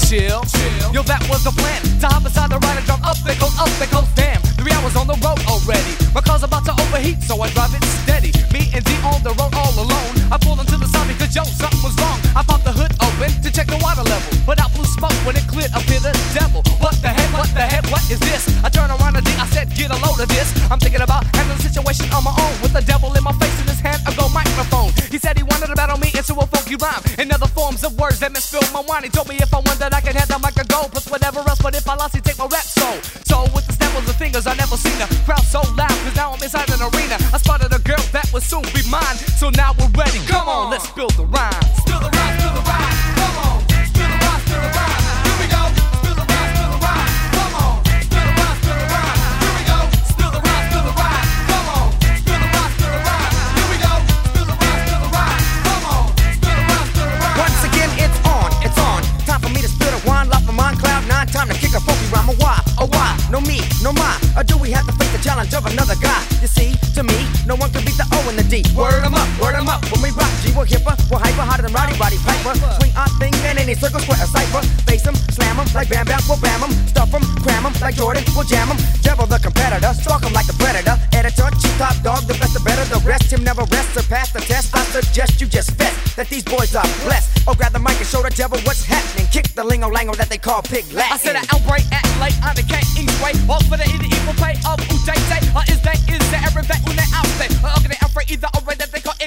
chill. Yo, that was the plan. To hop beside the ride and jump up, they goes, damn. 3 hours on the road already. My car's about to overheat, so I drive it steady. Me and D on the road all alone. I pulled into the side because, yo, something was wrong. I popped the hood open to check the water level, but out blew smoke when it cleared up here the devil. What the heck, what is this? I turn around to D, I said, get a load of this. I'm thinking about handling the situation on my own, with the devil in my face in his hand, a gold microphone. He said he wanted to battle me into a funky rhyme, in other forms of words that misfill my wine. He told me if I won that I could have the mic and go, plus whatever else, but if I lost, he'd take my rap soul. So with the snap of the fingers, I never seen a crowd so loud, cause now I'm inside an arena. I spotted a girl that would soon be mine, so now we're ready. Come on, let's spill the rhyme. Spill the rhyme, spill the rhyme. Come on, spill the rhyme, spill the rhyme. Here we go. Spill the rhyme, spill the rhyme. Come on, spill the rhyme, spill the rhyme. Here we go. Spill the rhyme, spill the rhyme. Come on, spill the rhyme, spill the rhyme. Here we go. Spill the rhyme, spill the rhyme. Come on, spill the rhyme, spill the rhyme. Once again, it's on, it's on. Time for me to spill the wine, lock my mind, cloud nine. Time to kick a funky rhyme. Oh why? No me, no my. Or do we have to face the challenge of another guy? You see, to me, no one can beat the O and the D. Word 'em up, word 'em up. When we rock, G, we're hipper, we're hyper, hotter than Roddy Piper. Swing our thing in any circle, square a cipher. Face 'em, slam 'em, like Bam Bam, we'll bam 'em. Stuff 'em, cram 'em, like Jordan, we'll jam 'em. Devil the competitor, stalk 'em like the predator. Editor, chief top dog, the best, the better. The rest, him never rest, surpass the test. I suggest you just fess that these boys are blessed. Oh, grab the mic and show the devil what's happening. Kick the lingo-lango that they call pig Latin. I said an outbreak at late on the cat anyway. All for the equal pay of Ujay. Is there every vet when they out there? Okay, they afraid either already that they call